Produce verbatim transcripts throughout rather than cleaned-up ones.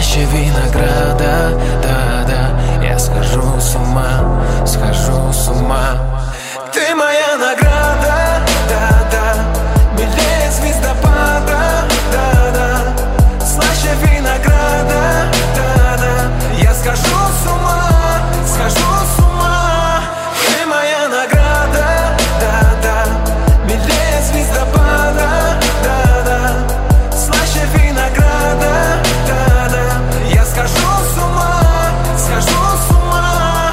слаще винограда, да-да, я схожу с ума, схожу с ума. Ты моя награда, да-да, милее звездопада, да-да, слаще винограда, да-да, я схожу с ума, схожу с ума. Ты моя награда, да-да, милее звездопада, да-да, слаще винограда, да-да, я схожу с ума, схожу с ума.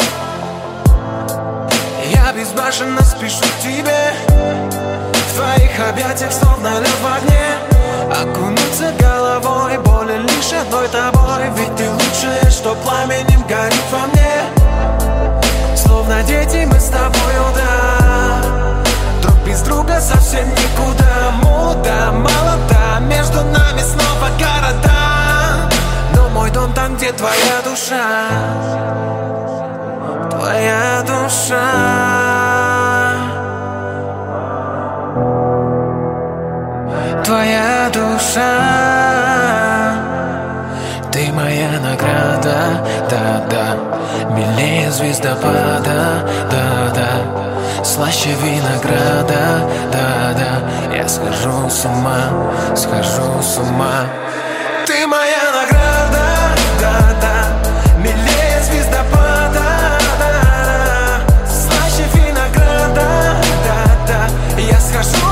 Я безбашенно спешу к тебе, в твоих объятиях словно лед в огне, окунуться головой, боли лишь одной тобой. Ведь ты лучшее, что пламенем горит во мне. Словно дети мы с тобою, да, друг без друга совсем никуда. Муда, молода, между нами снова города, но мой дом там, где твоя душа, твоя душа. Твоя душа, ты моя награда, да-да, милее звездопада, да-да, слаще винограда, да-да, я схожу с ума, схожу с ума. Ты моя награда, да-да, милее звездопада, да-да, слаще винограда, да-да, я схожу.